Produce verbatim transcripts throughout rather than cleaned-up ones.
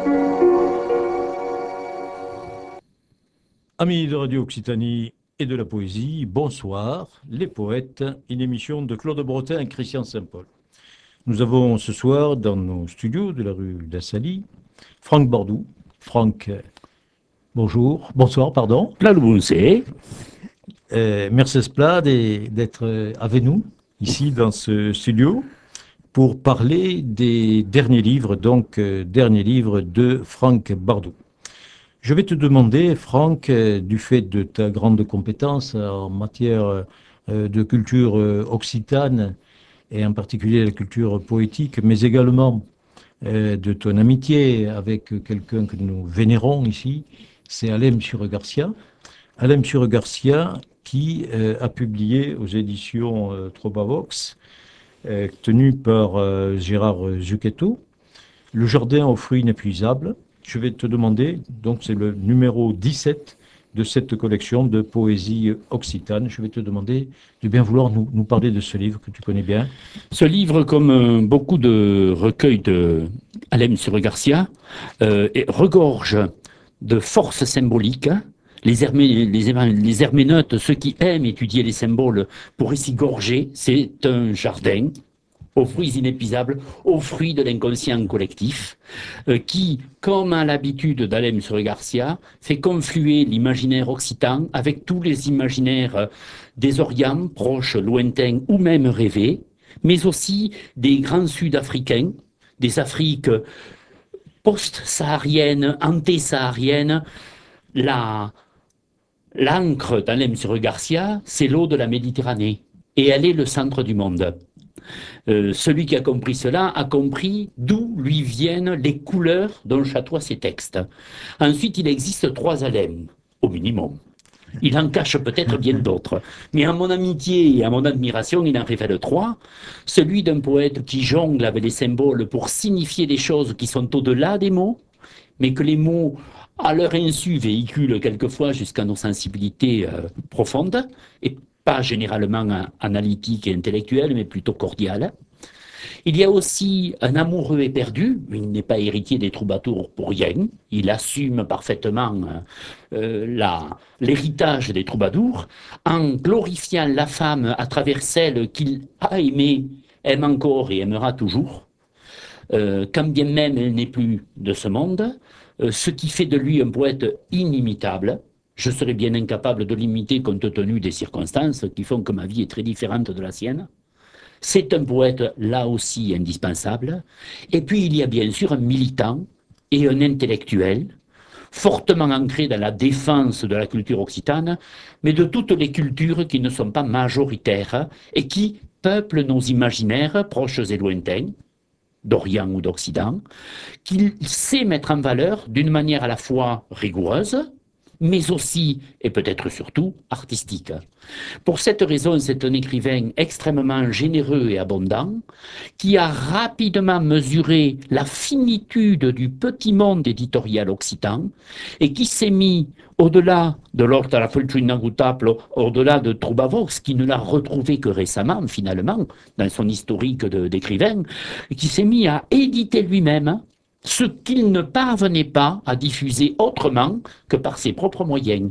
Amis de Radio Occitanie et de la poésie, bonsoir, les poètes, une émission de Claude Bretin et Christian Saint-Paul. Nous avons ce soir dans nos studios de la rue d'Assali, Franck Bordou. Franck, bonjour, bonsoir, pardon. Là, le Bouncet. Euh, merci Splade d'être avec nous ici dans ce studio pour parler des derniers livres, donc euh, derniers livres de Franck Bordou. Je vais te demander, Franck, euh, du fait de ta grande compétence en matière euh, de culture euh, occitane, et en particulier la culture poétique, mais également euh, de ton amitié avec quelqu'un que nous vénérons ici, c'est Alain Sur-Garcia. Alain Sur-Garcia qui euh, a publié aux éditions euh, Trobavox, euh, tenu par euh, Gérard Zucchetto, Le jardin aux fruits inépuisables. Je vais te demander, donc c'est le numéro dix-sept de cette collection de poésie occitane. Je vais te demander de bien vouloir nous, nous parler de ce livre que tu connais bien. Ce livre, comme euh, beaucoup de recueils de Alain Sur-Garcia, euh, regorge de forces symboliques. Les, hermé, les, les herméneutes, ceux qui aiment étudier les symboles, pourraient s'y gorger. C'est un jardin aux fruits inépuisables, aux fruits de l'inconscient collectif, euh, qui, comme à l'habitude d'Alain Sur-Garcia, fait confluer l'imaginaire occitan avec tous les imaginaires euh, des Orients, proches, lointains ou même rêvés, mais aussi des grands Sud-Africains, des Afriques post-sahariennes, anté-sahariennes. La, l'encre d'Alain Sur-Garcia, c'est l'eau de la Méditerranée, et elle est le centre du monde. Euh, celui qui a compris cela a compris d'où lui viennent les couleurs dont chatoient ses textes. Ensuite, il existe trois Alain, au minimum. Il en cache peut-être bien d'autres. Mais à mon amitié et à mon admiration, il en révèle trois. Celui d'un poète qui jongle avec les symboles pour signifier des choses qui sont au-delà des mots, mais que les mots, à leur insu, véhiculent quelquefois jusqu'à nos sensibilités euh, profondes, et pas généralement analytique et intellectuel, mais plutôt cordial. Il y a aussi un amoureux éperdu, il n'est pas héritier des troubadours pour rien, il assume parfaitement euh, la, l'héritage des troubadours, en glorifiant la femme à travers celle qu'il a aimée, aime encore et aimera toujours, euh, quand bien même elle n'est plus de ce monde, euh, ce qui fait de lui un poète inimitable. Je serais bien incapable de l'imiter compte tenu des circonstances qui font que ma vie est très différente de la sienne. C'est un poète, là aussi, indispensable. Et puis, il y a bien sûr un militant et un intellectuel, fortement ancré dans la défense de la culture occitane, mais de toutes les cultures qui ne sont pas majoritaires et qui peuplent nos imaginaires, proches et lointains, d'Orient ou d'Occident, qu'il sait mettre en valeur d'une manière à la fois rigoureuse, mais aussi, et peut-être surtout, artistique. Pour cette raison, c'est un écrivain extrêmement généreux et abondant, qui a rapidement mesuré la finitude du petit monde éditorial occitan, et qui s'est mis au-delà de l'ordre à la Fultrina Gutaplo, au-delà de Trubavox, qui ne l'a retrouvé que récemment, finalement, dans son historique de, d'écrivain, et qui s'est mis à éditer lui-même ce qu'il ne parvenait pas à diffuser autrement que par ses propres moyens.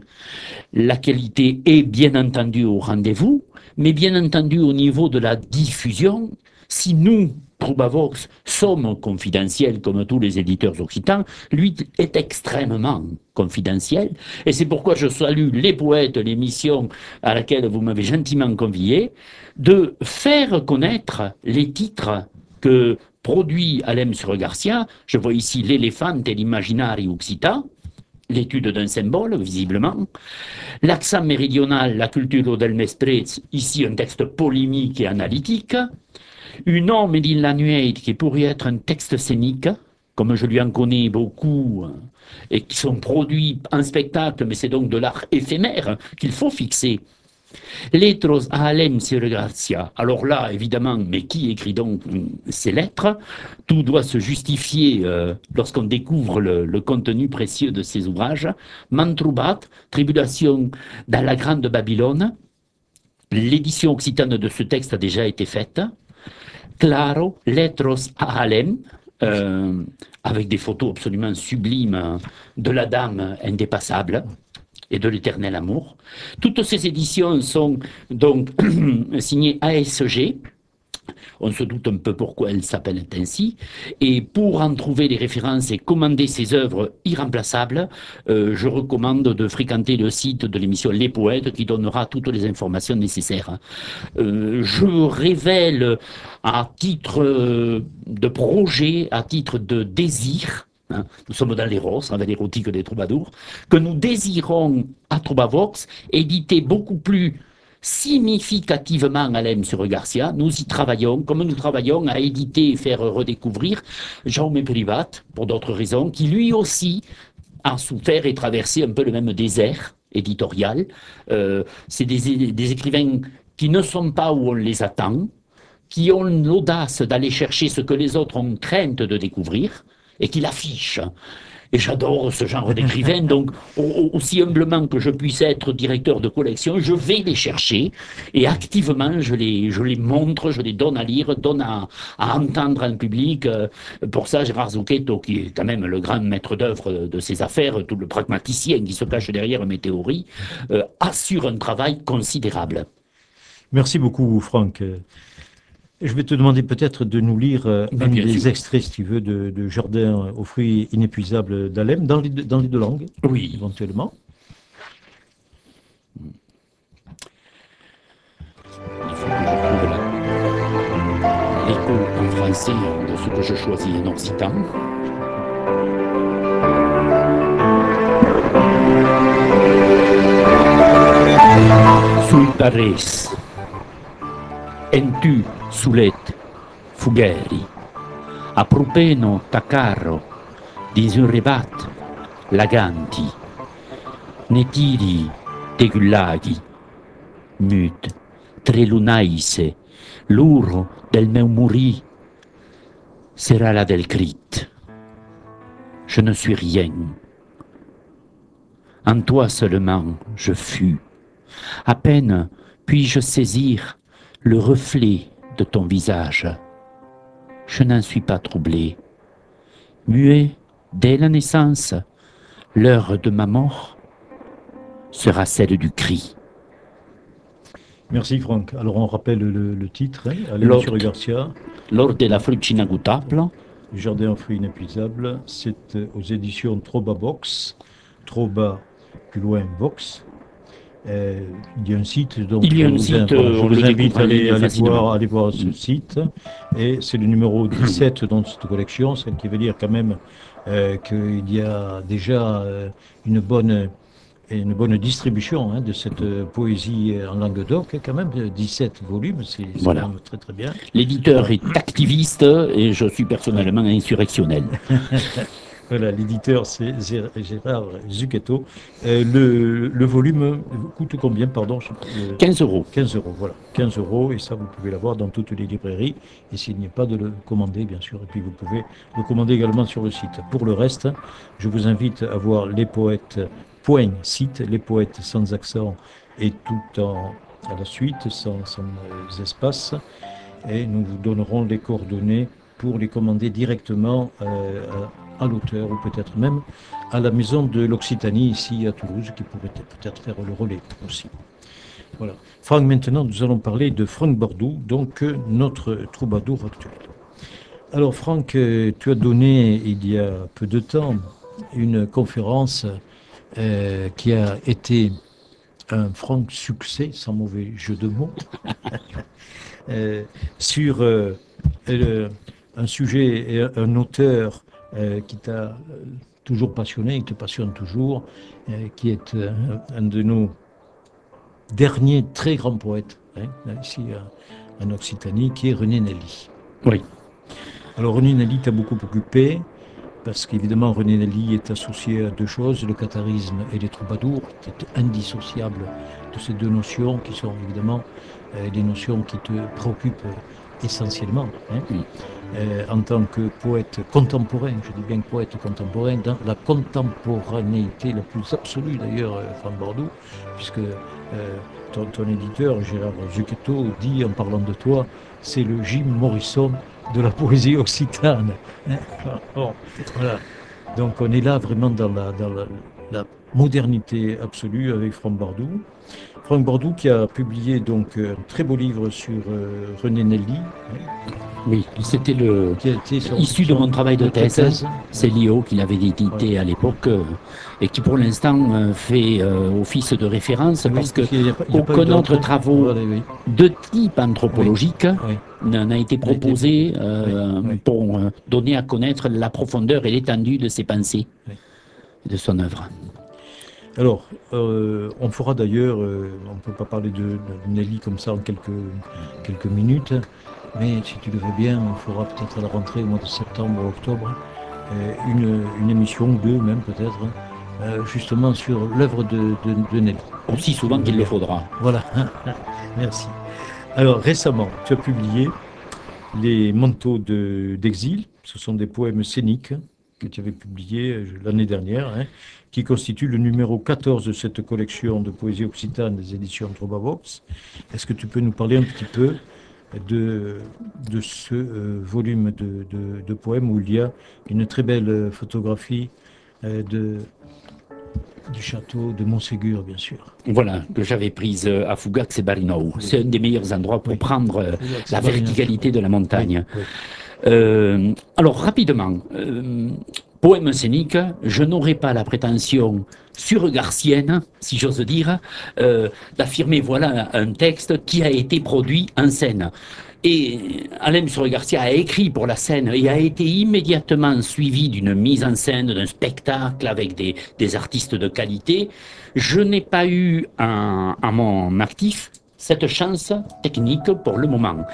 La qualité est bien entendu au rendez-vous, mais bien entendu au niveau de la diffusion, si nous, Trubavox, sommes confidentiels comme tous les éditeurs occitans, lui est extrêmement confidentiel, et c'est pourquoi je salue les poètes, l'émission à laquelle vous m'avez gentiment convié, de faire connaître les titres que produit Alain Sur-Garcia. Je vois ici l'éléphant et l'imaginari occitan, l'étude d'un symbole, visiblement. L'accent méridional, la culture del Mesprez, ici un texte polémique et analytique. Une homme dit la nuit, qui pourrait être un texte scénique, comme je lui en connais beaucoup, et qui sont produits en spectacle, mais c'est donc de l'art éphémère qu'il faut fixer. Lettres à Alain Sur-Garcia. Alors là, évidemment, mais qui écrit donc ces lettres? Tout doit se justifier euh, lorsqu'on découvre le, le contenu précieux de ces ouvrages. Mantroubat, Tribulation dans la Grande Babylone. L'édition occitane de ce texte a déjà été faite. Claro, Lettres à Alain, euh, avec des photos absolument sublimes de la dame indépassable et de l'éternel amour. Toutes ces éditions sont donc signées A S G. On se doute un peu pourquoi elles s'appellent ainsi. Et pour en trouver les références et commander ces œuvres irremplaçables, euh, je recommande de fréquenter le site de l'émission Les Poètes qui donnera toutes les informations nécessaires. Euh, je révèle à titre euh, de projet, à titre de désir, hein, nous sommes dans l'éros, avec l'érotique des troubadours, que nous désirons à Troubavox éditer beaucoup plus significativement Alain sur Garcia. Nous y travaillons, comme nous travaillons à éditer et faire redécouvrir Jaume Privat, pour d'autres raisons, qui lui aussi a souffert et traversé un peu le même désert éditorial. Euh, c'est des, des écrivains qui ne sont pas où on les attend, qui ont l'audace d'aller chercher ce que les autres ont crainte de découvrir et qui l'affichent. Et j'adore ce genre d'écrivain, donc aussi humblement que je puisse être directeur de collection, je vais les chercher et activement je les, je les montre, je les donne à lire, donne à, à entendre en public. Pour ça, Gérard Zucchetto, qui est quand même le grand maître d'œuvre de ces affaires, tout le pragmaticien qui se cache derrière mes théories, euh, assure un travail considérable. Merci beaucoup, Franck. Je vais te demander peut-être de nous lire euh, Ben, un bien des sûr. extraits, si tu veux, de, de Jardin aux fruits inépuisables d'Alem, dans les, deux- dans les deux langues, Oui. éventuellement. Il faut que je trouve la- l'écho en français de ce que je choisis en occitan. Sui parés, en tu sulet fugeri, a propeno tacaro, disurrebat, laganti, ne tiri tegullaghi, mut, trelunaise, l'uro del meu morir sera la del crit. Je ne suis rien. En toi seulement je fus. À peine puis-je saisir le reflet de ton visage. Je n'en suis pas troublé. Muet dès la naissance, l'heure de ma mort sera celle du cri. Merci, Franck. Alors, on rappelle le, le titre, hein, Alain Lord. sur Garcia, Lors de la fruccina gutable, Jardin aux fruits inépuisables. C'est euh, aux éditions Troba Box, Troba, plus loin, Box. Euh, il y a un site, donc il y a je un vous, site, voilà, je on vous le invite découvre à en aller, ligne aller facilement. voir, aller voir ce Mm. site. Et c'est le numéro dix-sept dans cette collection, ce qui veut dire quand même euh, qu'il y a déjà euh, une bonne, une bonne distribution hein, de cette euh, poésie en langue d'oc, quand même, dix-sept volumes, c'est c'est Voilà. quand même très très bien. L'éditeur Voilà. est activiste et je suis personnellement insurrectionnel. Voilà, l'éditeur, c'est Gé- Gérard Zucchetto. Euh, le, le volume coûte combien, pardon? je sais pas, euh, quinze euros. quinze euros, voilà. quinze euros, et ça, vous pouvez l'avoir dans toutes les librairies. Et s'il n'y a pas de le commander, bien sûr. Et puis, vous pouvez le commander également sur le site. Pour le reste, je vous invite à voir les poètes, point site, les poètes sans accent et tout en, à la suite, sans, sans euh, espace. Et nous vous donnerons les coordonnées pour les commander directement euh, à, à l'auteur ou peut-être même à la maison de l'Occitanie ici à Toulouse qui pourrait peut-être faire le relais aussi. Voilà. Franck, maintenant nous allons parler de Franck Bardou, donc euh, notre troubadour actuel. Alors Franck, euh, tu as donné il y a peu de temps une conférence euh, qui a été un franc succès, sans mauvais jeu de mots, euh, sur euh, le- un sujet et un auteur euh, qui t'a euh, toujours passionné, qui te passionne toujours, euh, qui est euh, un de nos derniers très grands poètes, hein, ici euh, en Occitanie, qui est René Nelly. Oui. Alors René Nelly t'a beaucoup occupé, parce qu'évidemment René Nelly est associé à deux choses, le catharisme et les troubadours, qui est indissociable de ces deux notions, qui sont évidemment euh, des notions qui te préoccupent essentiellement. Hein. Mm. Euh, en tant que poète contemporain, je dis bien poète contemporain, dans la contemporanéité la plus absolue d'ailleurs, euh, Franck Bardou, puisque euh, ton, ton éditeur, Gérard Zucchetto, dit en parlant de toi, c'est le Jim Morrison de la poésie occitane. Hein. Bon, voilà. Donc on est là vraiment dans la, dans la, la modernité absolue avec Franck Bardou. Franck Bardou qui a publié donc un très beau livre sur euh, René Nelly, hein, Oui, c'était le qui a été son, issu de son- mon travail de votre thèse. thèse. C'est l'I O qui l'avait édité Voilà. à l'époque euh, et qui pour l'instant euh, fait euh, office de référence Ah oui, parce que puisqu'il n'y a, pas- il y a pas eu aucun autre d'autres. travaux Voilà, oui. de type Oui, anthropologique oui. n'a été A été proposé oui, euh, oui, pour euh, donner à connaître la profondeur et l'étendue de ses pensées oui. et de son œuvre. Alors, euh, on fera d'ailleurs, euh, on ne peut pas parler de, de Nelly comme ça en quelques, quelques minutes, mais si tu le veux bien, on fera peut-être à la rentrée au mois de septembre ou octobre, euh, une, une émission ou deux même peut-être, euh, justement sur l'œuvre de, de, de Nelly. Hein, Aussi si tu souvent veux qu'il le bien. faudra. Voilà, merci. Alors récemment, tu as publié Les manteaux de- d'exil. Ce sont des poèmes scéniques que tu avais publiés euh, l'année dernière, hein, qui constituent le numéro quatorze de cette collection de poésie occitane des éditions Trobavox. Est-ce que tu peux nous parler un petit peu de, de ce euh, volume de, de- de poèmes où il y a une très belle euh, photographie euh, de, du château de Montségur, bien sûr. Voilà, que j'avais prise euh, à Fougax et Barinaud. Oui, C'est un des meilleurs endroits pour oui. prendre euh, Fougax et la Barinac, oui. verticalité de la Oui, montagne. oui. Euh, alors, rapidement, euh, poème scénique, je n'aurais pas la prétention surgarcienne, si j'ose dire, euh, d'affirmer voilà un texte qui a été produit en scène. Et Alain Sur-Garcia a écrit pour la scène et a été immédiatement suivi d'une mise en scène, d'un spectacle avec des, des artistes de qualité. Je n'ai pas eu un, à mon actif cette chance technique pour le moment.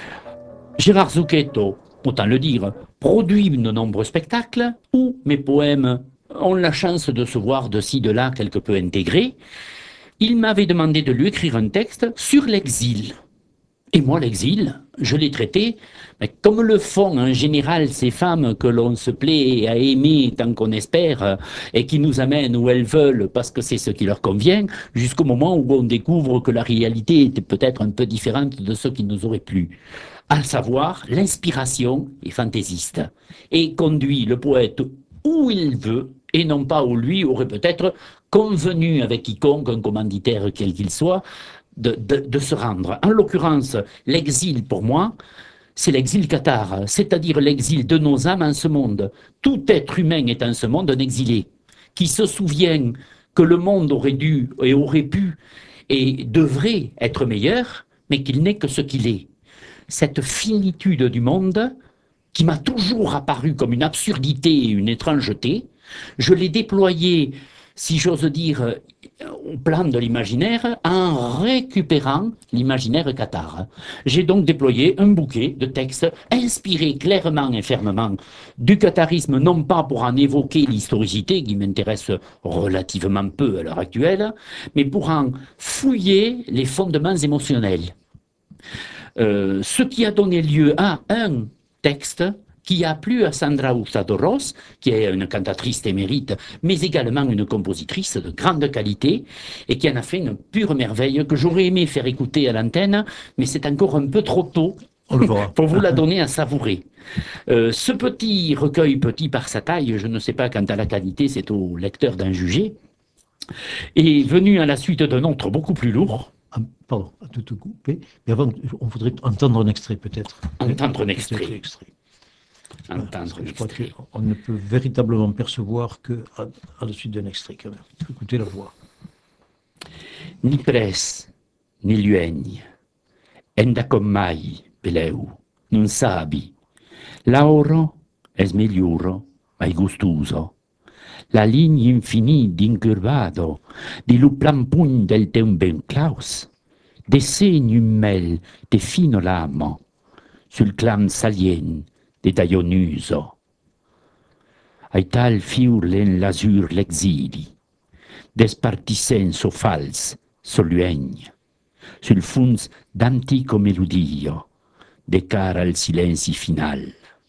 Gérard Zucchetto, autant le dire, produit de nombreux spectacles où mes poèmes ont la chance de se voir de ci, de là, quelque peu intégrés. Il m'avait demandé de lui écrire un texte sur l'exil. Et moi, l'exil, je l'ai traité, mais comme le font en général ces femmes que l'on se plaît à aimer tant qu'on espère, euh, et qui nous amènent où elles veulent parce que c'est ce qui leur convient, jusqu'au moment où on découvre que la réalité était peut-être un peu différente de ce qui nous aurait plu. À savoir, l'inspiration est fantaisiste et conduit le poète où il veut et non pas où lui aurait peut-être convenu avec quiconque, un commanditaire quel qu'il soit, de, de, de se rendre. En l'occurrence, l'exil pour moi, c'est l'exil cathare, c'est-à-dire l'exil de nos âmes en ce monde. Tout être humain est en ce monde un exilé, qui se souvient que le monde aurait dû et aurait pu et devrait être meilleur, mais qu'il n'est que ce qu'il est. Cette finitude du monde, qui m'a toujours apparu comme une absurdité et une étrangeté, je l'ai déployée, si j'ose dire, au plan de l'imaginaire en récupérant l'imaginaire cathare. J'ai donc déployé un bouquet de textes inspirés clairement et fermement du catharisme, non pas pour en évoquer l'historicité qui m'intéresse relativement peu à l'heure actuelle, mais pour en fouiller les fondements émotionnels. Euh, ce qui a donné lieu à un texte qui a plu à Sandra Usadoros, qui est une cantatrice émérite, mais également une compositrice de grande qualité, et qui en a fait une pure merveille que j'aurais aimé faire écouter à l'antenne, mais c'est encore un peu trop tôt On le fera. pour vous la donner à savourer. Euh, ce petit recueil, petit par sa taille, je ne sais pas quant à la qualité, c'est au lecteur d'en juger, est venu à la suite d'un autre beaucoup plus lourd. Ah, pardon, à tout couper. Mais avant, on voudrait entendre un extrait peut-être. Entendre un Peut-être extrait. l'extrait. Entendre Parce que un je crois extrait. qu'on ne peut véritablement percevoir que à, à la suite d'un extrait quand même. Il faut écouter la voix. Ni pres, ni luegni, enda com mai, peleu, non sabi. L'auro es migliuro, mai gustoso. La ligna infinì d'incurvado, di lu plampugn del teun ben claus, de segni un mel de fino lamo, sul clam salien de Dionuso. Ai tal fiur len l'azur l'exili, despartissent so fals, so luegn, sul funs d'antico melodio, de cara al silenci final.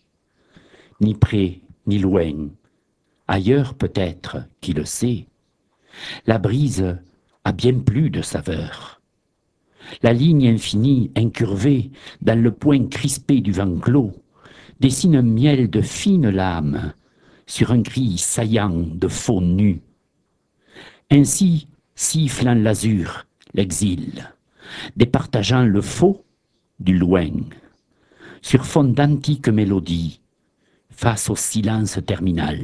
Ni près, ni loin, ailleurs peut-être, qui le sait, la brise a bien plus de saveur. La ligne infinie incurvée dans le point crispé du vent clos dessine un miel de fine lame sur un gris saillant de faux nu. Ainsi siffle en l'azur l'exil, départageant le faux du loin, sur fond d'antiques mélodies, face au silence terminal.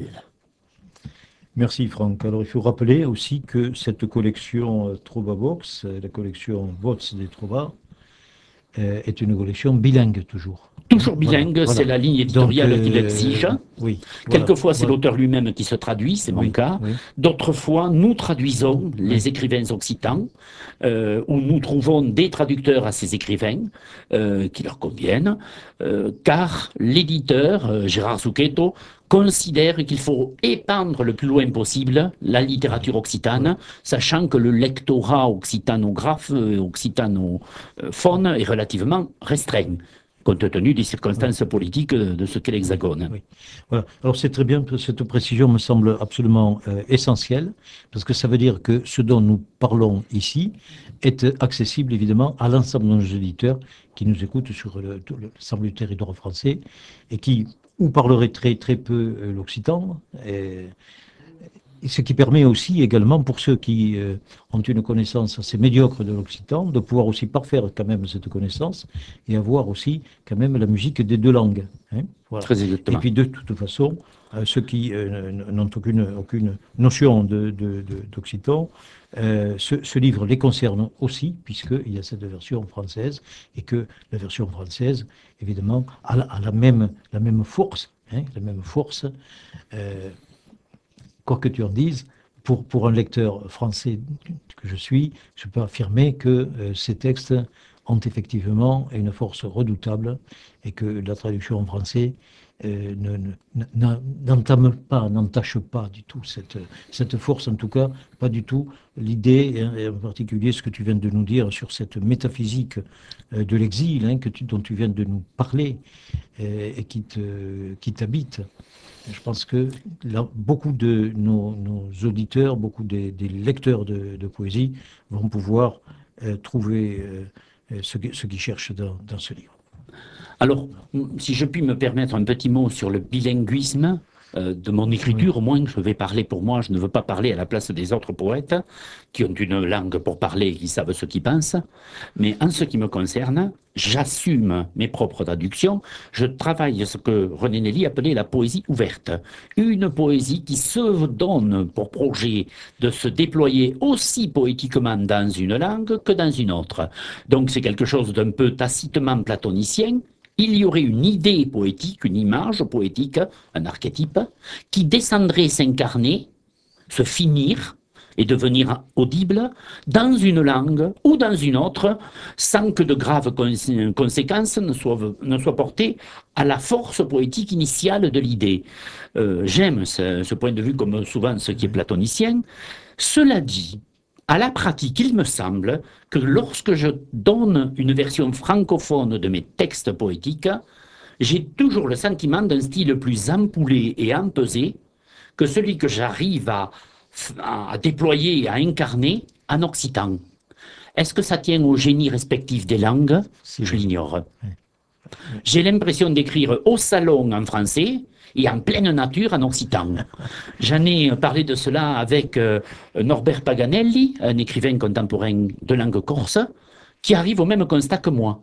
Merci Franck. Alors il faut rappeler aussi que cette collection euh, Trova Box, euh, la collection Voz des Trova, euh, est une collection bilingue toujours. Toujours Voilà, bilingue, voilà. c'est la ligne Donc, éditoriale qui euh, l'exige. oui, voilà, Quelquefois, c'est voilà. l'auteur lui-même qui se traduit, c'est mon Oui, cas. oui, D'autres fois, nous traduisons oui. les écrivains occitans, euh, où nous trouvons des traducteurs à ces écrivains euh, qui leur conviennent, euh, car l'éditeur, euh, Gérard Zucchetto, considère qu'il faut épandre le plus loin possible la littérature occitane, Voilà. sachant que le lectorat occitanographe, euh, occitanophone est relativement restreint, compte tenu des circonstances Oui. politiques de ce qu'est l'Hexagone. Oui. Voilà. Alors c'est très bien, cette précision me semble absolument euh, essentielle, parce que ça veut dire que ce dont nous parlons ici est accessible évidemment à l'ensemble de nos auditeurs qui nous écoutent sur le- tout l'ensemble du territoire français et qui ou parleraient très très peu euh, l'occitan, et, et ce qui permet aussi également pour ceux qui euh, ont une connaissance assez médiocre de l'occitan de pouvoir aussi parfaire quand même cette connaissance et avoir aussi quand même la musique des deux langues. Hein, voilà. Très Et exactement. puis de toute façon, euh, ceux qui euh, n'ont aucune, aucune notion de, de, de, d'occitan, euh, ce, ce livre les concerne aussi, puisqu'il y a cette version française, et que la version française, évidemment, a la, a la, même, la même force, hein, la même force, euh, quoi que tu en dises, pour, pour un lecteur français que je suis, je peux affirmer que euh, ces textes ont effectivement une force redoutable et que la traduction en français euh, ne- ne- n'entame pas, n'entache pas du tout cette, cette force, en tout cas, pas du tout l'idée, hein, et en particulier ce que tu viens de nous dire sur cette métaphysique euh, de l'exil, hein, que tu, dont tu viens de nous parler euh, et qui te, qui t'habite. Je pense que là, beaucoup de nos, nos auditeurs, beaucoup des, des lecteurs de, de poésie vont pouvoir euh, trouver euh, ce, ce qu'ils cherchent dans, dans ce livre. Alors, si je puis me permettre un petit mot sur le bilinguisme euh, de mon Oui. écriture, au moins je vais parler pour moi, je ne veux pas parler à la place des autres poètes qui ont une langue pour parler et qui savent ce qu'ils pensent, mais en ce qui me concerne, j'assume mes propres traductions, je travaille ce que René Nelly appelait la poésie ouverte, une poésie qui se donne pour projet de se déployer aussi poétiquement dans une langue que dans une autre. Donc c'est quelque chose d'un peu tacitement platonicien. Il y aurait une idée poétique, une image poétique, un archétype, qui descendrait s'incarner, se finir et devenir audible dans une langue ou dans une autre, sans que de graves conséquences ne soient, ne soient portées à la force poétique initiale de l'idée. Euh, J'aime ce, ce point de vue comme souvent ce qui est platonicien. Cela dit, à la pratique, il me semble que lorsque je donne une version francophone de mes textes poétiques, j'ai toujours le sentiment d'un style plus ampoulé et empesé que celui que j'arrive à, à déployer et à incarner en occitan. Est-ce que ça tient au génie respectif des langues? Je l'ignore. J'ai l'impression d'écrire au salon en français et en pleine nature en occitan. J'en ai parlé de cela avec euh, Norbert Paganelli, un écrivain contemporain de langue corse, qui arrive au même constat que moi.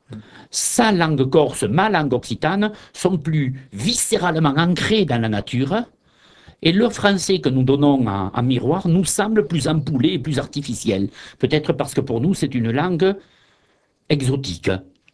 Sa langue corse, ma langue occitane, sont plus viscéralement ancrées dans la nature, et le français que nous donnons en, en miroir nous semble plus empoulé et plus artificiel. Peut-être parce que pour nous, c'est une langue exotique.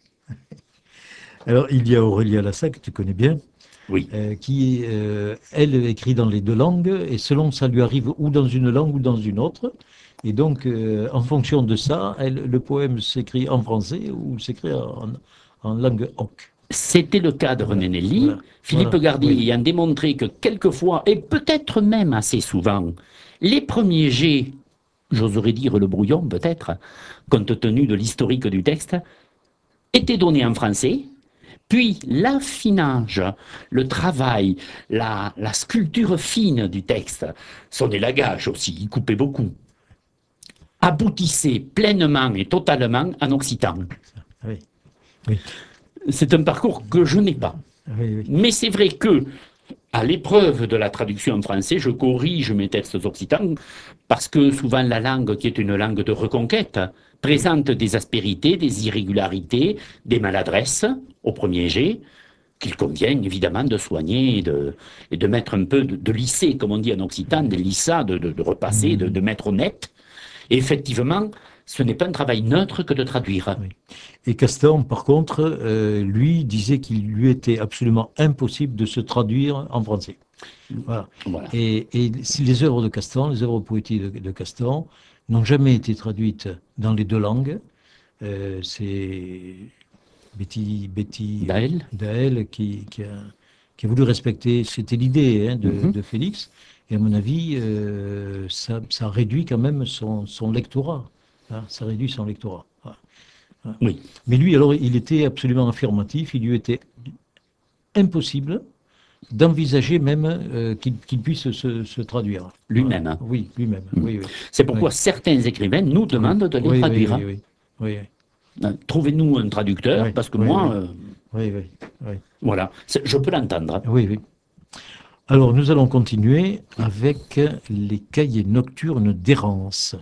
Alors, il y a Aurélia Lassac, que tu connais bien, Oui. euh, qui, euh, elle, écrit dans les deux langues, et selon ça lui arrive ou dans une langue ou dans une autre. Et donc, euh, en fonction de ça, elle, le poème s'écrit en français ou s'écrit en, en langue occ. C'était le cas de Voilà, René Nelly, voilà, Philippe voilà, Gardy oui. ayant démontré que quelquefois, et peut-être même assez souvent, les premiers jets, j'oserais dire le brouillon peut-être, compte tenu de l'historique du texte, étaient donnés en français, puis l'affinage, le travail, la, la sculpture fine du texte, son élagage aussi, il coupait beaucoup, aboutissait pleinement et totalement en occitan. Oui, oui. C'est un parcours que je n'ai pas. oui, oui. Mais c'est vrai que, à l'épreuve de la traduction en français, je corrige mes textes occitans parce que souvent la langue, qui est une langue de reconquête, présente des aspérités, des irrégularités, des maladresses au premier jet, qu'il convient évidemment de soigner et de, et de mettre un peu de, de lisser, comme on dit en occitan, de lissa, de, de, de repasser, de, de mettre au net. Et effectivement, ce n'est pas un travail neutre que de traduire. Oui. Et Castan, par contre, euh, lui disait qu'il lui était absolument impossible de se traduire en français. Voilà. Voilà. Et, et les œuvres de Castan, les œuvres poétiques de, de Castan, n'ont jamais été traduites dans les deux langues. Euh, c'est Betty, Betty Daël Daël qui, qui, a, qui a voulu respecter, c'était l'idée hein, de, Mhm. de Félix, et à mon avis, euh, ça, ça réduit quand même son, son lectorat. Hein, ça réduit son lectorat. Voilà. Voilà. Oui. Mais lui, alors, il était absolument affirmatif, il lui était impossible d'envisager même euh, qu'il qu'il puisse se, se traduire. Voilà. Lui-même. Oui, lui-même. Mm. Oui, oui. C'est pourquoi Oui. certains écrivains nous Oui. demandent de les Oui, traduire. oui, oui, oui, oui. Euh, Trouvez-nous un traducteur, Oui, parce que oui, moi, oui. euh, Oui, oui, oui. voilà, c'est- je peux l'entendre. Oui, oui. Alors, nous allons continuer avec les cahiers nocturnes d'errance.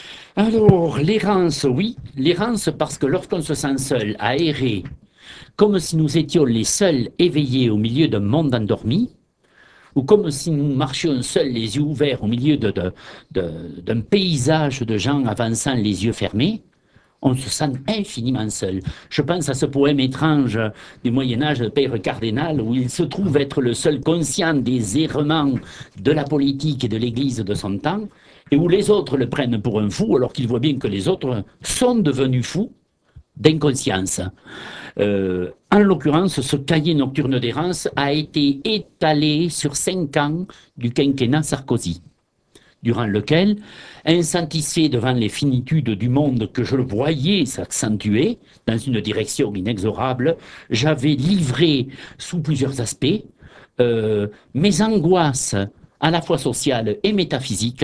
Alors, l'errance, oui, l'errance parce que lorsqu'on se sent seul, à errer, comme si nous étions les seuls éveillés au milieu d'un monde endormi, ou comme si nous marchions seuls, les yeux ouverts, au milieu de, de- de- d'un paysage de gens avançant les yeux fermés, on se sent infiniment seul. Je pense à ce poème étrange du Moyen-Âge de Père Cardinal, où il se trouve être le seul conscient des errements de la politique et de l'Église de son temps, et où les autres le prennent pour un fou, alors qu'il voit bien que les autres sont devenus fous d'inconscience. Euh, en l'occurrence, ce cahier nocturne d'errance a été étalé sur cinq ans du quinquennat Sarkozy, durant lequel, insatisfait devant les finitudes du monde que je le voyais s'accentuer dans une direction inexorable, j'avais livré sous plusieurs aspects euh, mes angoisses à la fois sociales et métaphysiques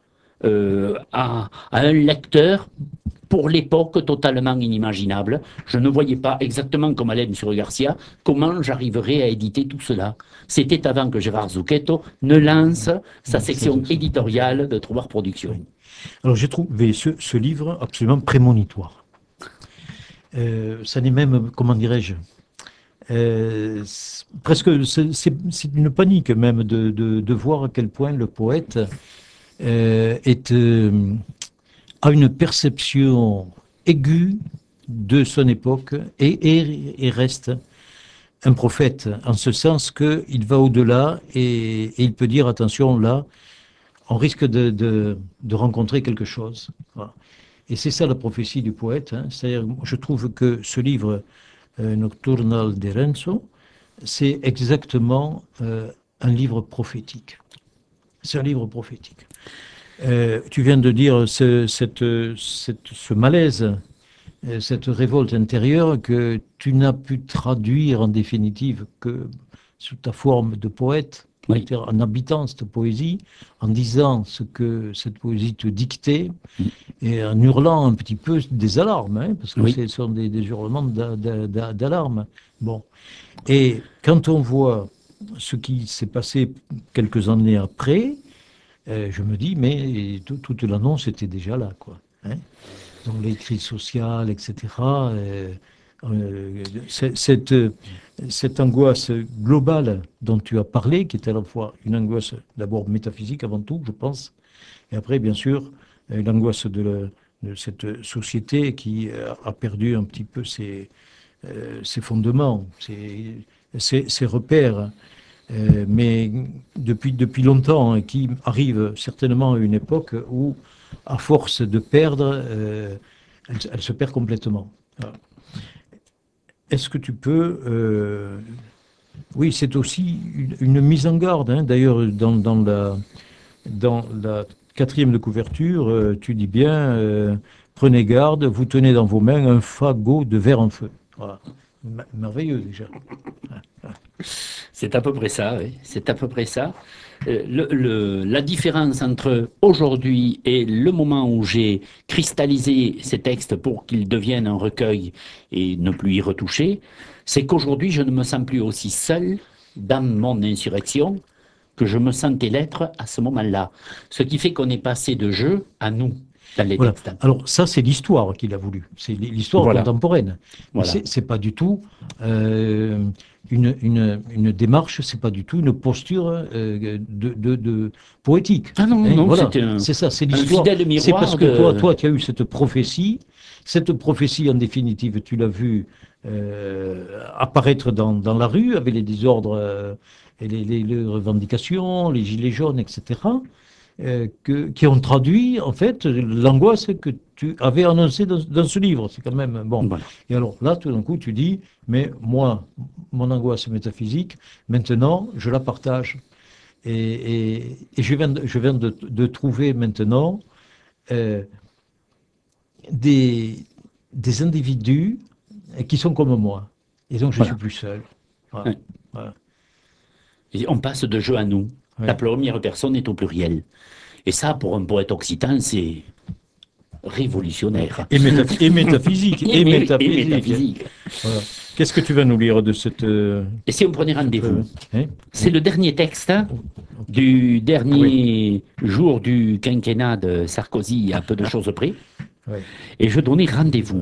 euh, à, à un lecteur pour l'époque totalement inimaginable. Je ne voyais pas exactement comme Alain sur Garcia comment j'arriverais à éditer tout cela. C'était avant que Gérard Zucchetto ne lance sa section éditoriale de Trouvoir Productions. Oui. Alors, j'ai trouvé ce, ce livre absolument prémonitoire. Euh, ça n'est même, comment dirais-je, euh, presque, c'est une panique même de, de, de voir à quel point le poète euh, est, euh, a une perception aiguë de son époque et, et, et reste un prophète, en ce sens qu'il va au-delà et, et il peut dire, attention, là, on risque de, de, de rencontrer quelque chose. Voilà. Et c'est ça la prophétie du poète. Hein. C'est-à-dire, je trouve que ce livre, euh, Nocturnal de Renzo, c'est exactement euh, un livre prophétique. C'est un livre prophétique. Euh, tu viens de dire ce, cette, cette, ce malaise, cette révolte intérieure que tu n'as pu traduire en définitive que sous ta forme de poète, Oui. en habitant cette poésie, en disant ce que cette poésie te dictait, et en hurlant un petit peu des alarmes, hein, parce que Oui. ce sont des, des hurlements d'alarme. Bon. Et quand on voit ce qui s'est passé quelques années après, euh, je me dis, mais tout, toute l'annonce était déjà là, quoi. Hein. Donc les crises sociales, et cetera. Euh, euh, cette, cette angoisse globale dont tu as parlé, qui est à la fois une angoisse d'abord métaphysique avant tout, je pense, et après, bien sûr, l'angoisse de, la, de cette société qui a perdu un petit peu ses, euh, ses fondements, ses, ses, ses repères, euh, mais depuis, depuis longtemps, hein, qui arrive certainement à une époque où, à force de perdre, euh, elle, elle se perd complètement. Voilà. Est-ce que tu peux... Euh, oui, c'est aussi une, une, mise en garde. Hein, d'ailleurs, dans, dans, la, dans la quatrième de couverture, euh, tu dis bien, euh, prenez garde, vous tenez dans vos mains un fagot de verre en feu. Voilà. Merveilleux déjà. C'est à peu près ça, oui. C'est à peu près ça. euh, le- le- la différence entre aujourd'hui et le moment où j'ai cristallisé ces textes pour qu'ils deviennent un recueil et ne plus y retoucher, c'est qu'aujourd'hui, je ne me sens plus aussi seul dans mon insurrection que je me sentais l'être à ce moment-là. Ce qui fait qu'on est passé de jeu à nous dans les Voilà. textes. Alors ça, c'est l'histoire qu'il a voulu. C'est l'histoire Voilà. contemporaine. Mais Voilà. c'est c'est pas du tout euh, une, une, une démarche, c'est pas du tout une posture euh, de, de, de poétique. Ah non, Hein, non, voilà. c'était un, C'est ça, c'est un l'histoire. fidèle C'est miroir parce que de... toi, toi, tu as eu cette prophétie. Cette prophétie, en définitive, tu l'as vue euh, apparaître dans, dans la rue avec les désordres euh, et les, les- les revendications, les gilets jaunes, et cetera euh, que, qui ont traduit en fait l'angoisse que tu avais annoncée dans, dans ce livre. C'est quand même bon. Voilà. Et alors là, tout d'un coup, tu dis, mais moi, mon angoisse métaphysique, maintenant, je la partage. Et, et- et je viens, de, je viens de, de trouver maintenant euh, des, des individus qui sont comme moi. Et donc, je suis Voilà. plus seul. Voilà. Ouais. Voilà. Et on passe de jeu à nous. Ouais. La première personne est au pluriel. Et ça, pour un poète occitan, c'est révolutionnaire. Et, métaph- et métaphysique. Et, Et mé- et métaphysique. métaphysique. Voilà. Qu'est-ce que tu vas nous lire de cette... euh, Et si on prenait cette, rendez-vous, euh, hein c'est le dernier texte du dernier jour du quinquennat de Sarkozy, à peu de choses près. Oui. Et je donnais rendez-vous.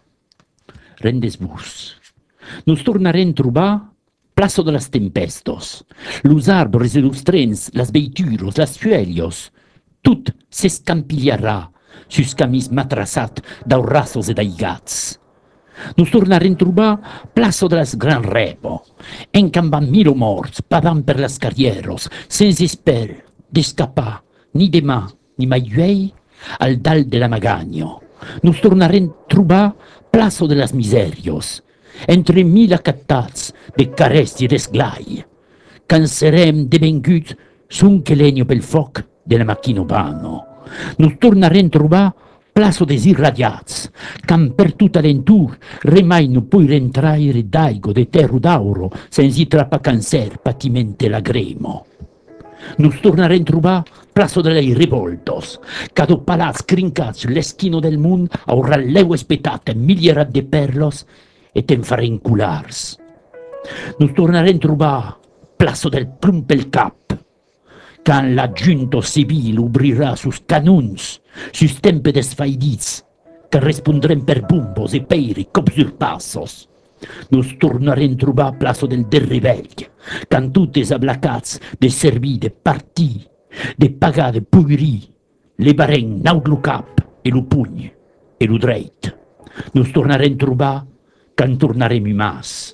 Rendez-vous. Nous tornarem trobar plaço de las tempestos. Los arbres e los trens, las veituros, las fuelios, tot s'escampillarà sus camis matrassat d'aurassos e d'aigats. Nous tornarem trobar plaço de las gran repo, encambant mil morts, pavant per las carrieros, sense esper d'escapar ni demà ni maiuei al dalt de la Magagno. Nous tornarem trobar plaço de las miserios, entre mil acattats de caresti e d'esglai. Canserem devenguts sun che legno pel foc de la macchina vano. Nous tornarem trobar plaço des irradiats, can per tutta l'entour remai non puoi rentraire d'aigo de terro d'auro, senza trappa cancer, patimente lagremo. Nous tornarem trobar plaço de les revoltos, cado palats crincats l'esquino del mund aurà l'eu espetat milierat de perlos e te'n farem culars. Nous tornarem trobar plaço del plum pel cap, quand la junta civil obrirà sus canuns, sus tempe desfaidits, que respondrem per bombos e peiri com surpassos. Nous tornarem trobar plaço del derrivell, quand totes ablacats de servir de partir, de pagar de puirir, levarem naut lo cap e lo puny e lo dreit. Nous tornarem trobar quand tornarem humans.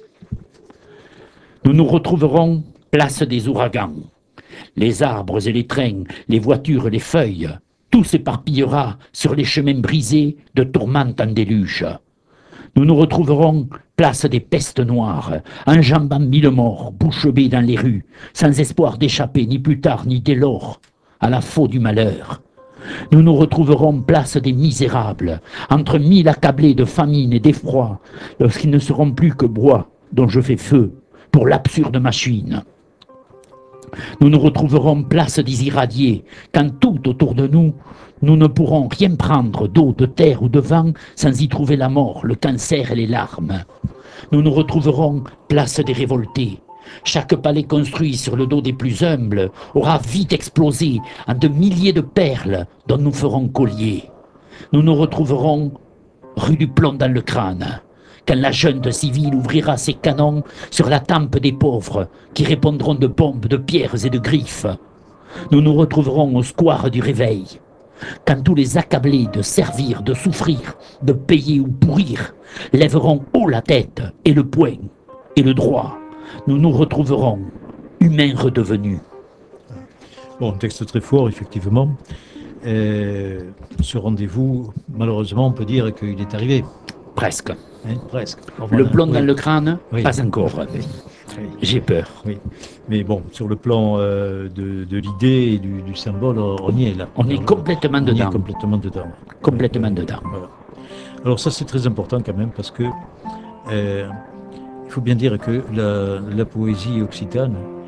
Nous nous retrouverons place des ouragans. Les arbres et les trains, les voitures et les feuilles, tout s'éparpillera sur les chemins brisés de tourmente en déluge. Nous nous retrouverons place des pestes noires, enjambant mille morts, bouche bée dans les rues, sans espoir d'échapper ni plus tard ni dès lors à la faux du malheur. Nous nous retrouverons place des misérables, entre mille accablés de famine et d'effroi, lorsqu'ils ne seront plus que bois dont je fais feu pour l'absurde machine. Nous nous retrouverons place des irradiés, quand tout autour de nous, nous ne pourrons rien prendre d'eau, de terre ou de vent sans y trouver la mort, le cancer et les larmes. Nous nous retrouverons place des révoltés. Chaque palais construit sur le dos des plus humbles aura vite explosé en de milliers de perles dont nous ferons collier. Nous nous retrouverons rue du plomb dans le crâne, quand la junte civile ouvrira ses canons sur la tempe des pauvres qui répondront de bombes, de pierres et de griffes. Nous nous retrouverons au square du réveil, quand tous les accablés de servir, de souffrir, de payer ou pourrir lèveront haut la tête et le poing et le droit. Nous nous retrouverons, humains redevenus. Bon, un texte très fort, effectivement. Euh, ce rendez-vous, malheureusement, on peut dire qu'il est arrivé. Presque. Hein, presque. Bon, Le voilà. plomb Oui. dans le crâne, Oui. pas encore. Oui. Oui. J'ai peur. Oui. Mais bon, sur le plan euh, de, de l'idée et du, du symbole, on y est là. On est complètement on dedans. y est complètement dedans. Complètement dedans. Voilà. Alors ça, c'est très important quand même, parce que euh, il faut bien dire que la, la poésie occitane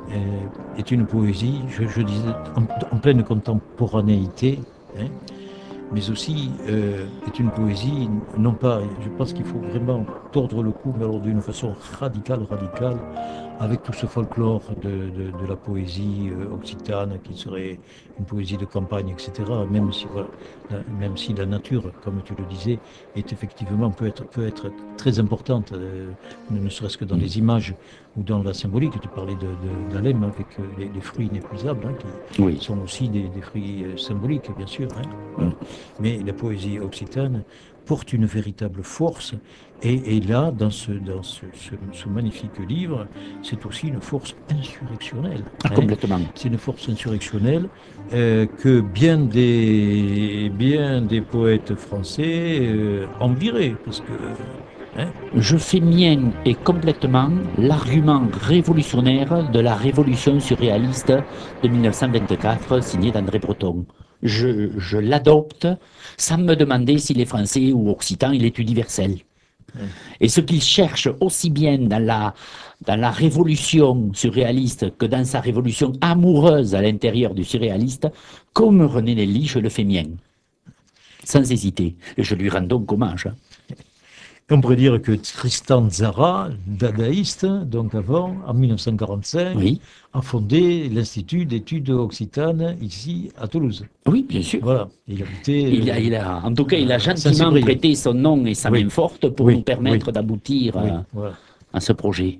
euh, est une poésie, je, je disais, en, en pleine contemporanéité, hein, mais aussi euh, est une poésie, non pas, je pense qu'il faut vraiment tordre le cou, mais alors d'une façon radicale, radicale, avec tout ce folklore de, de, de la poésie euh, occitane, qui serait une poésie de campagne, et cetera, même si, voilà, la, même si la nature, comme tu le disais, est effectivement, peut être, peut être très importante, euh, ne serait-ce que dans les images ou dans la symbolique. Tu parlais de, de, de l'alem avec les, les fruits inépuisables, hein, qui Oui. sont aussi des, des fruits symboliques, bien sûr. Hein, voilà. Mais la poésie occitane porte une véritable force. Et, et là, dans, ce, dans ce, ce, ce magnifique livre, c'est aussi une force insurrectionnelle. Ah, hein. complètement. C'est une force insurrectionnelle euh, que bien des, bien des poètes français euh, envieraient. Parce que, hein, Je fais mien et complètement l'argument révolutionnaire de la révolution surréaliste de mille neuf cent vingt-quatre, signé d'André Breton. Je, je l'adopte sans me demander s'il est français ou occitan, il est universel. Et ce qu'il cherche aussi bien dans la, dans la révolution surréaliste que dans sa révolution amoureuse à l'intérieur du surréaliste, comme René Nelly, je le fais mien, sans hésiter. Et je lui rends donc hommage. on pourrait dire que Tristan Tzara, dadaïste, donc avant, en mille neuf cent quarante-cinq, Oui, a fondé l'Institut d'études occitanes ici à Toulouse. oui, bien sûr. Voilà, il habitait. Il a, euh, il a, en tout cas, il a à gentiment Saint-Cyprien. prêté son nom et sa Oui, main forte pour oui, nous permettre oui, d'aboutir oui, euh, voilà. à ce projet.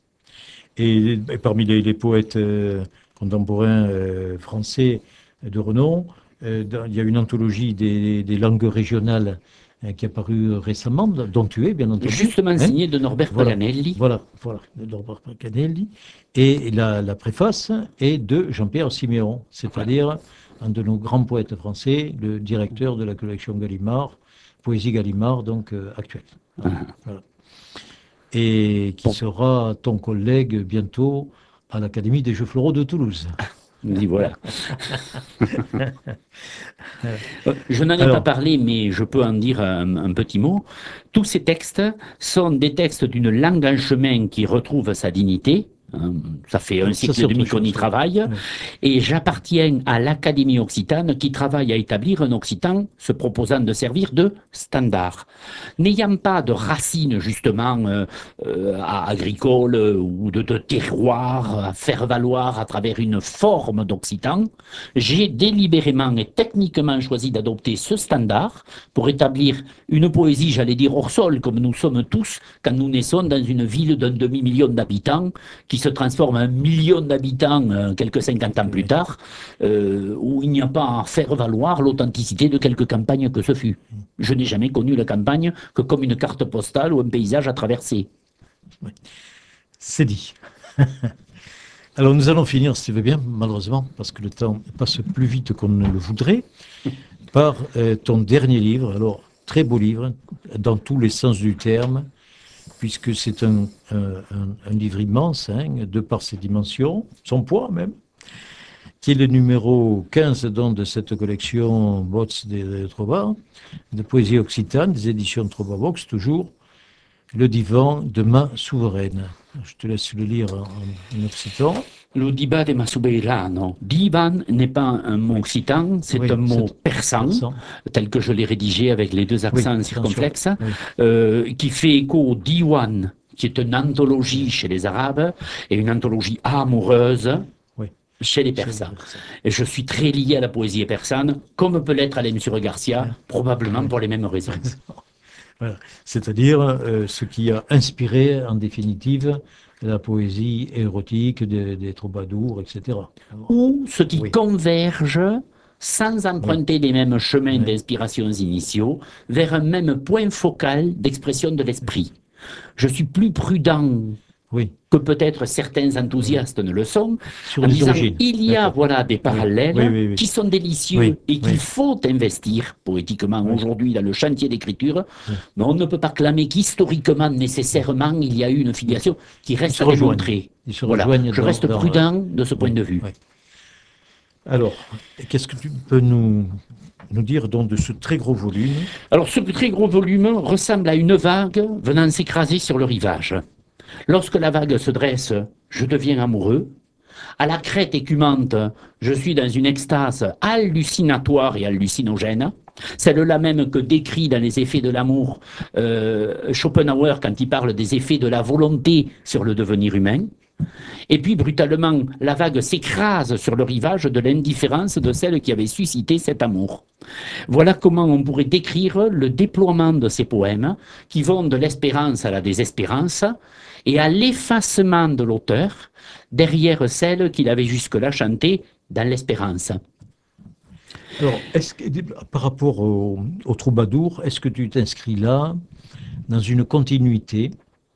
Et, et parmi les, les poètes euh, contemporains euh, français de renom, euh, dans- il y a une anthologie des, des langues régionales euh, qui est apparue récemment, dont tu es, bien entendu. Justement Hein. signé de Norbert Voilà, Paganelli. voilà, voilà, de Norbert Paganelli. Et la, la préface est de Jean-Pierre Siméon, c'est-à-dire un de nos grands poètes français, le directeur de la collection Gallimard, Poésie Gallimard, donc euh, actuelle. Voilà, voilà. Et qui Bon, sera ton collègue bientôt à l'Académie des Jeux Floraux de Toulouse. il me dit voilà. Euh, Je n'en ai pas Alors, parlé, mais je peux en dire un, un petit mot. Tous ces textes sont des textes d'une langue en chemin qui retrouve sa dignité. Hein, ça fait un alors ça siècle c'est et autre demi qu'on y chose. travaille. Oui. Et j'appartiens à l'Académie occitane qui travaille à établir un occitan se proposant de servir de standard. N'ayant pas de racines justement euh, euh, agricoles ou de, de terroir à faire valoir à travers une forme d'occitan, j'ai délibérément et techniquement choisi d'adopter ce standard pour établir une poésie, j'allais dire hors sol, comme nous sommes tous quand nous naissons dans une ville d'un demi-million d'habitants qui se transforme en un million d'habitants euh, quelques cinquante ans plus tard, euh, où il n'y a pas à faire valoir l'authenticité de quelque campagne que ce fut. Je n'ai jamais connu la campagne que comme une carte postale ou un paysage à traverser. Oui. C'est dit. Alors nous allons finir, si tu veux bien, malheureusement, parce que le temps passe plus vite qu'on ne le voudrait, par euh, ton dernier livre. Alors, très beau livre, dans tous les sens du terme, puisque c'est un, un, un, un livre immense, hein, de par ses dimensions, son poids même, qui est le numéro quinze donc, de cette collection Bots des Trova, de poésie occitane, des éditions Trova Vox, toujours, Le divan de ma souveraine. Je te laisse le lire en, en occitan. Le divan de Masoubeirano. Divan n'est pas un mot occitan, c'est Oui, un mot c'est persan, persan. tel que je l'ai rédigé avec les deux accents Oui, circonflexes, oui. euh, qui fait écho au diwan, qui est une anthologie chez les Arabes et une anthologie amoureuse Oui. chez les Chez les Persans. Persans. Et je suis très lié à la poésie persane, comme peut l'être Alain sur Garcia, Ouais. probablement Ouais. pour les mêmes raisons. Voilà. C'est-à-dire euh, ce qui a inspiré, en définitive, la poésie érotique des, des troubadours, et cetera. Ou ce qui Oui. converge sans emprunter les mêmes chemins Oui. d'inspirations initiaux, vers un même point focal d'expression de l'esprit. Je suis plus prudent Oui. que peut-être certains enthousiastes ne le sont, Sur en les disant origines. il y a D'accord. voilà des Oui. parallèles Oui, oui, oui. qui sont délicieux Oui. et qu'il Oui. faut investir poétiquement Oui. aujourd'hui dans le chantier d'écriture, Oui. mais on ne peut pas clamer qu'historiquement, nécessairement, il y a eu une filiation qui Ils reste se à rejoignent. démontrer. Ils se Voilà, rejoignent je dans, reste dans- prudent de ce point Oui. de vue. Oui. Alors, qu'est-ce que tu peux nous, nous dire donc de ce très gros volume? Alors ce très gros volume ressemble à une vague venant s'écraser sur le rivage. Lorsque la vague se dresse, je deviens amoureux. À la crête écumante, je suis dans une extase hallucinatoire et hallucinogène, celle-là même que décrit dans les effets de l'amour euh, Schopenhauer quand il parle des effets de la volonté sur le devenir humain. Et puis, brutalement, la vague s'écrase sur le rivage de l'indifférence de celle qui avait suscité cet amour. Voilà comment on pourrait décrire le déploiement de ces poèmes qui vont de l'espérance à la désespérance et à l'effacement de l'auteur derrière celle qu'il avait jusque-là chantée dans l'espérance. Alors, est-ce que, par rapport au, au troubadour, est-ce que tu t'inscris là dans une continuité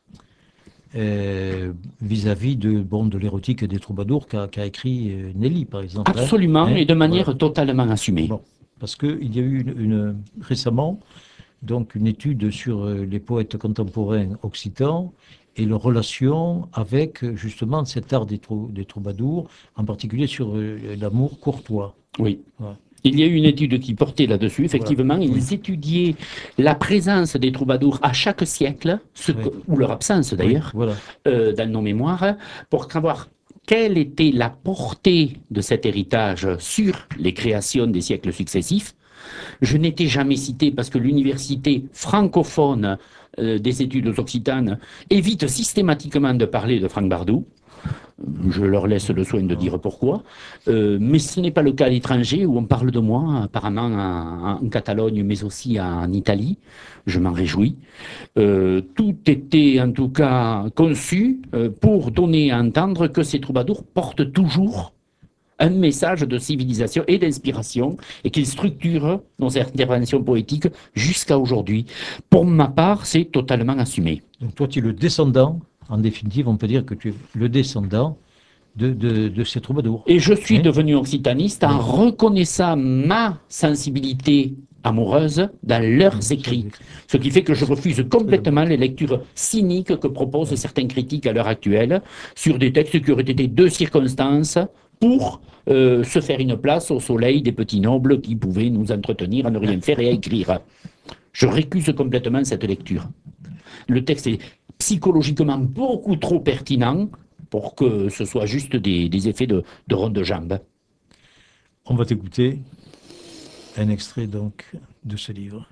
euh, vis-à-vis de, bon, de l'érotique des troubadours qu'a qu'a écrit euh, Nelly, par exemple? Absolument, hein, et de manière voilà. totalement assumée. Bon, parce qu'il y a eu une, une, récemment donc, une étude sur euh, les poètes contemporains occitans et leur relation avec justement cet art des, trou, des troubadours, en particulier sur euh, l'amour courtois. Oui. Voilà. Il y a eu une étude qui portait là-dessus, effectivement. Voilà. Ils oui. étudiaient la présence des troubadours à chaque siècle, ce oui. que, ou leur absence d'ailleurs, oui. voilà. euh, dans nos mémoires, pour savoir quelle était la portée de cet héritage sur les créations des siècles successifs. Je n'étais jamais cité parce que l'université francophone euh, des études occitanes évite systématiquement de parler de Franck Bardou. Je leur laisse le soin de dire pourquoi. Euh, mais ce n'est pas le cas à l'étranger où on parle de moi, apparemment en, en Catalogne, mais aussi en Italie. Je m'en réjouis. Euh, tout était en tout cas conçu euh, pour donner à entendre que ces troubadours portent toujours un message de civilisation et d'inspiration et qu'ils structurent nos interventions poétiques jusqu'à aujourd'hui. Pour ma part, c'est totalement assumé. Donc toi, tu es le descendant. En définitive, on peut dire que tu es le descendant de, de, de ces troubadours. Et je suis oui. devenu occitaniste en oui. reconnaissant ma sensibilité amoureuse dans leurs écrits. Ce qui fait que je refuse complètement les lectures cyniques que proposent certains critiques à l'heure actuelle sur des textes qui auraient été de circonstances pour euh, se faire une place au soleil des petits nobles qui pouvaient nous entretenir à ne rien faire et à écrire. Je récuse complètement cette lecture. Le texte est psychologiquement beaucoup trop pertinent pour que ce soit juste des, des effets de, de ronde de jambes. On va t'écouter un extrait donc de ce livre.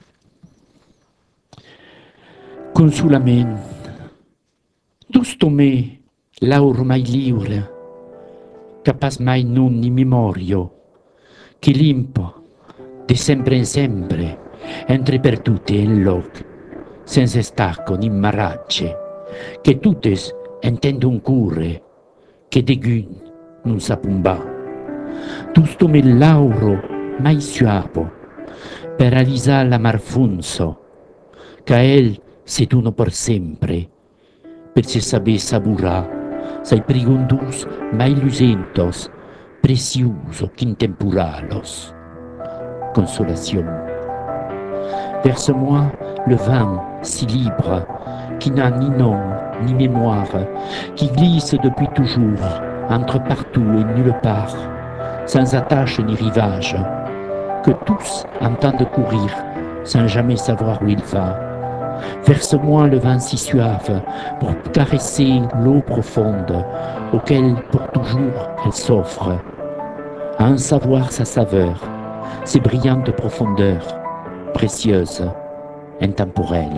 Consulament, giusto me l'aur mai liure, capas mai non ni memorio, che limpo, de sempre in sempre, entre perdute in loc, senza stacco ni marracce, che tuttes intendo un curre, che de gun non sapumba. Giusto me l'auro mai suapo, per alisar la marfunso, ca el se tu no per sempre, per se saber saburà, sai prigondus mai lusentos, precioso qu'intemporalos. Consolation. Verse-moi le vin si libre, qui n'a ni nom ni mémoire, qui glisse depuis toujours, entre partout et nulle part, sans attache ni rivage, que tous entendent courir, sans jamais savoir où il va. Verse-moi le vin si suave, pour caresser l'eau profonde, auquel pour toujours elle s'offre, à en savoir sa saveur, ses brillantes profondeurs, précieuses, intemporelles.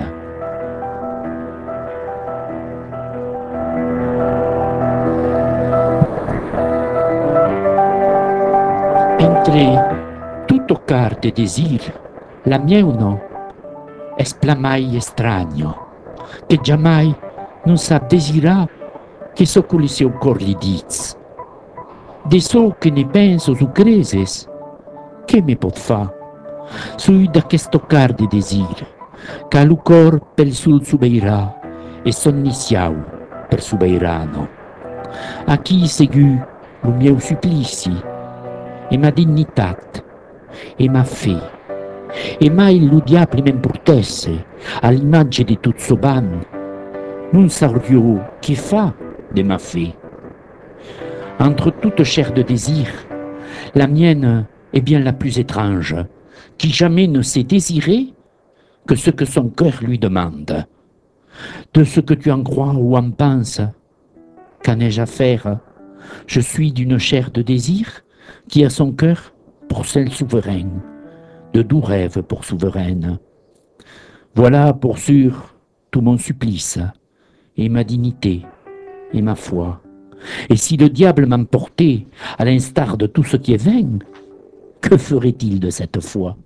Entre tout tocar de désir, la mienne est plamai estranho, che jamais non sa désira che so che le seu cor li diz. De so che ne penso su creses, che me pot fa? Sui da che tocar de desir, ca lu cor pel sul subeirà e sonnisiau per subeirano. A chi segu lo meu suplici, e ma dignitat, e ma fe, e mai lo diable m'importesse, all'imagine di tutto so ban, non saurio che fa de ma fe. Entre toute chair de désir, la mienne est bien la plus étrange, qui jamais ne sait désirer que ce que son cœur lui demande. De ce que tu en crois ou en penses, qu'en ai-je à faire? Je suis d'une chair de désir qui a son cœur pour celle souveraine, de doux rêves pour souveraine. Voilà pour sûr tout mon supplice, et ma dignité, et ma foi. Et si le diable m'emportait, à l'instar de tout ce qui est vain, que ferait-il de cette foi?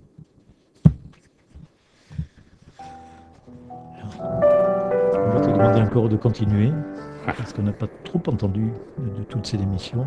On va te demander encore de continuer, parce qu'on n'a pas trop entendu de, de toutes ces émissions.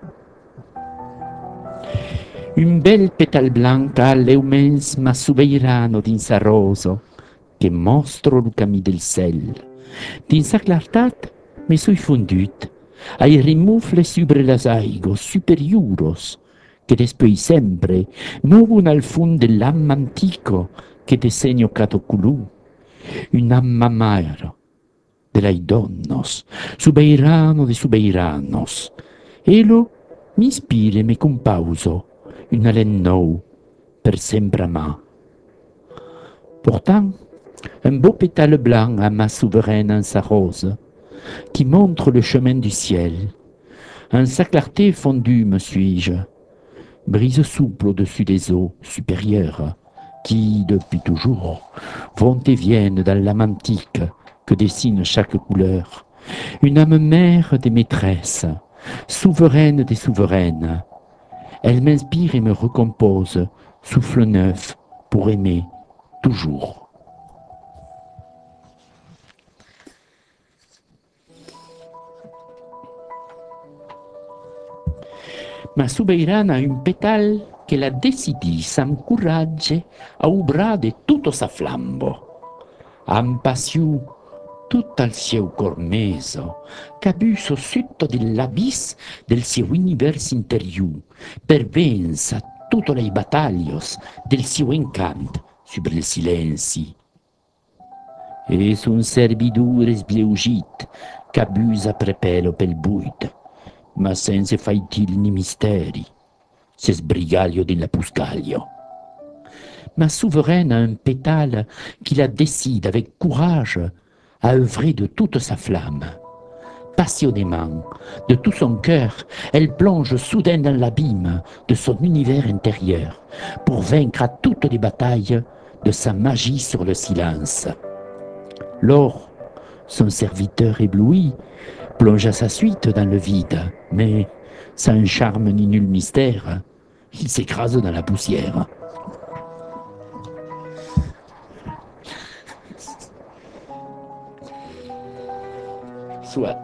Un bel petal blanca all'eumens ma sobeirano d'insaroso, che mostro il camí del cel. D'insa clartat me sui fondut, ai rimufle sobre las aigos superiuros, che despoi sempre movun al fund dell'amma antico che desegno catoculù, un amma maro dell'ai donnos, subeirano de subeiranos. Elo m'inspire me compauso, un haleine nou per sempre amar. Pourtant, un beau pétale blanc à ma souveraine en sa rose, qui montre le chemin du ciel. En sa clarté fondue me suis-je, brise souple au-dessus des eaux supérieures, qui, depuis toujours, vont et viennent dans l'âme antique que dessine chaque couleur. Une âme mère des maîtresses, souveraine des souveraines. Elle m'inspire et me recompose, souffle neuf, pour aimer toujours. Ma souveraine a un pétale qu'elle a décidé, sans courage, a obrare tutto sa flambo. Ampassiu tutto al seu cormeso, qu'abuso sotto dell'abiss del seu univers interior, per venza tutte le battaglios del seu encant sobre il silenci. Es un servidor esbleugit qu'abusa prepelo pel buit, ma senza faitil ni misteri, se sbrigaglio della puscaglio. Ma souveraine a un pétale qui la décide avec courage à œuvrer de toute sa flamme. Passionnément, de tout son cœur, elle plonge soudain dans l'abîme de son univers intérieur pour vaincre à toutes les batailles de sa magie sur le silence. Lors, son serviteur ébloui plonge à sa suite dans le vide, mais sans charme ni nul mystère, il s'écrase dans la poussière. Soit.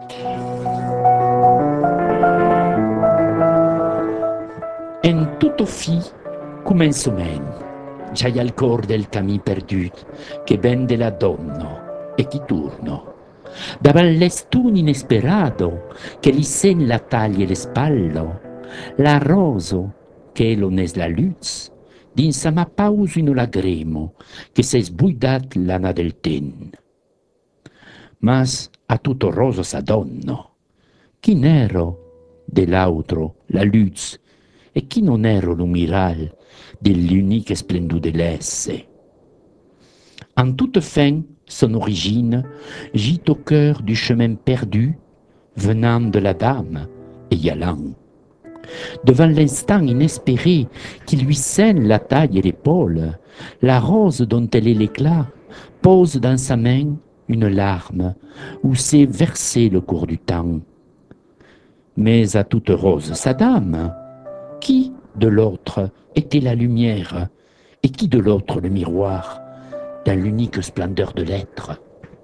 En tutto fi come in somen, già al cor del cammin perdut, che vende la donna e chi turno. Davanti l'estun inesperato, che li sen la taglie le spallo, la roso, che non es la luz, dinsa ma pausa in lagremo, che s'è sbuidat l'ana del ten. Mas a tutto roso s'adonno. Chi nero dell'altro la luz e chi non ero l'umiral dell'unique splendude l'esse. En toute fin, son origine gît au cœur du chemin perdu, venant de la dame et y allant. Devant l'instant inespéré qui lui scène la taille et l'épaule, la rose dont elle est l'éclat pose dans sa main une larme où s'est versé le cours du temps. Mais à toute rose sa dame, qui de l'autre était la lumière et qui de l'autre le miroir dans l'unique splendeur de l'être.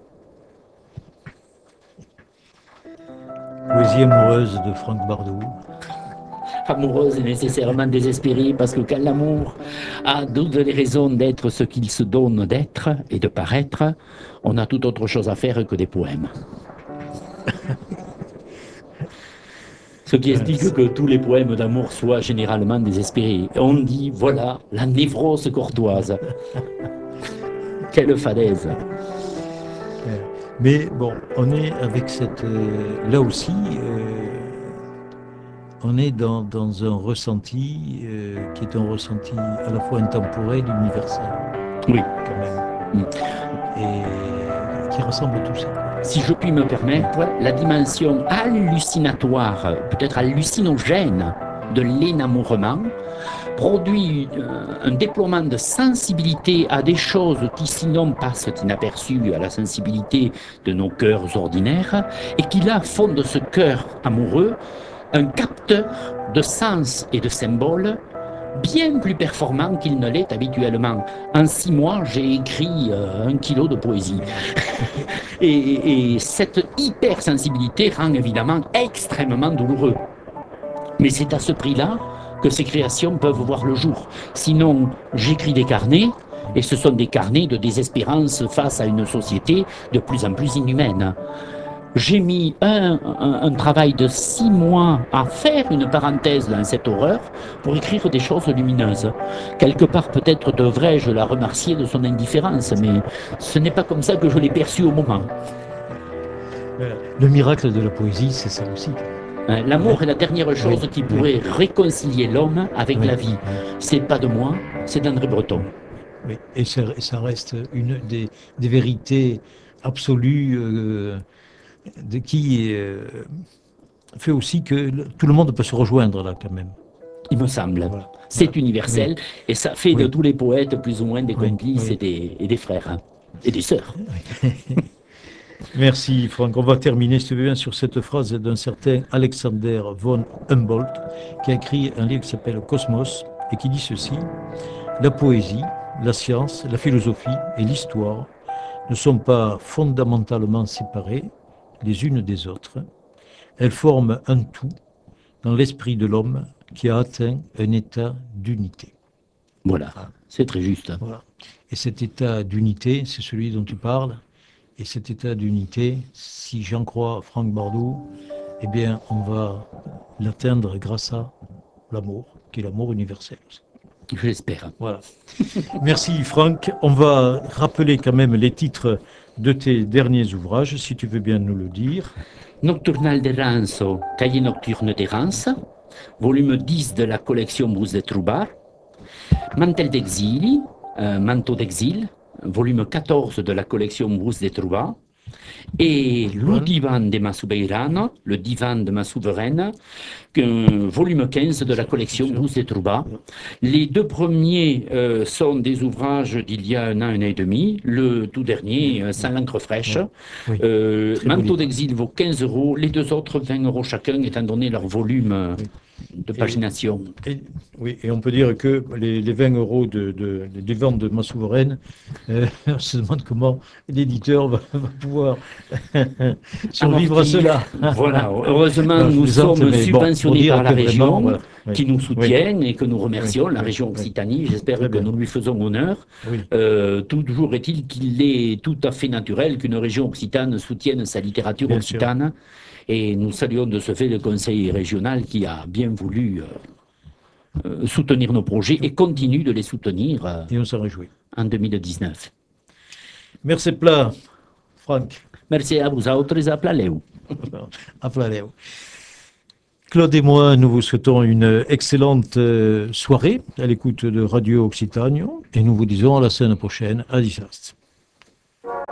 Poésie amoureuse de Franck Bardot. Amoureuse et nécessairement désespérée, parce que quand l'amour a toutes les raisons d'être ce qu'il se donne d'être et de paraître, on a toute autre chose à faire que des poèmes. Ce qui explique que tous les poèmes d'amour soient généralement désespérés. On dit, voilà, la névrose courtoise. Quelle fadaise. Mais bon, on est avec cette... Euh, là aussi, euh, on est dans, dans un ressenti euh, qui est un ressenti à la fois intemporel et universel. Oui. Quand même. Mm. Et qui ressemble à tout ça. si je puis me permettre, la dimension hallucinatoire, peut-être hallucinogène de l'énamourement, produit euh, un déploiement de sensibilité à des choses qui sinon passent inaperçues à la sensibilité de nos cœurs ordinaires, et qui là font de ce cœur amoureux un capteur de sens et de symboles bien plus performant qu'il ne l'est habituellement. En six mois, j'ai écrit euh, un kilo de poésie. et, et cette hypersensibilité rend évidemment extrêmement douloureux. Mais c'est à ce prix-là que ces créations peuvent voir le jour. Sinon, j'écris des carnets, et ce sont des carnets de désespérance face à une société de plus en plus inhumaine. J'ai mis un, un, un travail de six mois à faire une parenthèse dans cette horreur pour écrire des choses lumineuses. Quelque part, peut-être devrais-je la remercier de son indifférence, mais ce n'est pas comme ça que je l'ai perçu au moment. Le miracle de la poésie, c'est ça aussi. L'amour est la dernière chose oui, qui pourrait oui. réconcilier l'homme avec oui, la vie. Oui. C'est pas de moi, c'est d'André Breton. Oui. Et ça, ça reste une des, des vérités absolues euh, de qui euh, fait aussi que le, tout le monde peut se rejoindre là quand même. Il me semble. Voilà. C'est Voilà. universel Oui. et ça fait oui. de tous les poètes plus ou moins des oui. complices oui. et, des, et des frères hein, et des sœurs. Merci Franck. On va terminer, si tu veux bien, sur cette phrase d'un certain Alexander von Humboldt qui a écrit un livre qui s'appelle Cosmos et qui dit ceci: la poésie, la science, la philosophie et l'histoire ne sont pas fondamentalement séparées les unes des autres. Elles forment un tout dans l'esprit de l'homme qui a atteint un état d'unité. Voilà, voilà. C'est très juste. Voilà. Et cet état d'unité, c'est celui dont tu parles. Et cet état d'unité, si j'en crois Franck Bardou, eh bien, on va l'atteindre grâce à l'amour, qui est l'amour universel. Je l'espère. Voilà. Merci Franck. On va rappeler quand même les titres de tes derniers ouvrages, si tu veux bien nous le dire. Nocturnal de Ranzo, Cahiers nocturnes de Rance, volume dix de la collection Brousse de Troubar. Mantel d'exil, euh, Manteau d'exil, volume quatorze de la collection Brousse de Troubar. Et le divan de ma souveraine, le divan de ma souveraine, euh, volume quinze de la collection Brousse de Troubar. Les deux premiers euh, sont des ouvrages d'il y a un an, un an et demi. Le tout dernier, euh, sans l'encre fraîche. Oui. Euh, Manteau d'exil vaut quinze euros, les deux autres vingt euros chacun, étant donné leur volume oui. de pagination. Et, et, oui, et on peut dire que les, les vingt euros de, de, de, de vente de ma souveraine, euh, on se demande comment l'éditeur va, va pouvoir survivre à cela. Voilà, heureusement, nous sommes subventionnés bon, par la région voilà, oui, qui nous soutient oui, et que nous remercions, oui, la région oui, Occitanie. J'espère que bien. nous lui faisons honneur. Oui. Euh, toujours est-il qu'il est tout à fait naturel qu'une région occitane soutienne sa littérature bien occitane. Sûr. Et nous saluons de ce fait le conseil régional qui a bien voulu euh, euh, soutenir nos projets et continue de les soutenir euh, et on s'en réjouit. En deux mille dix-neuf. Merci plat, Franck. Merci à vous autres et à Plaleu. À Plaleu. Claude et moi, nous vous souhaitons une excellente soirée à l'écoute de Radio Occitanie et nous vous disons à la semaine prochaine à dix heures.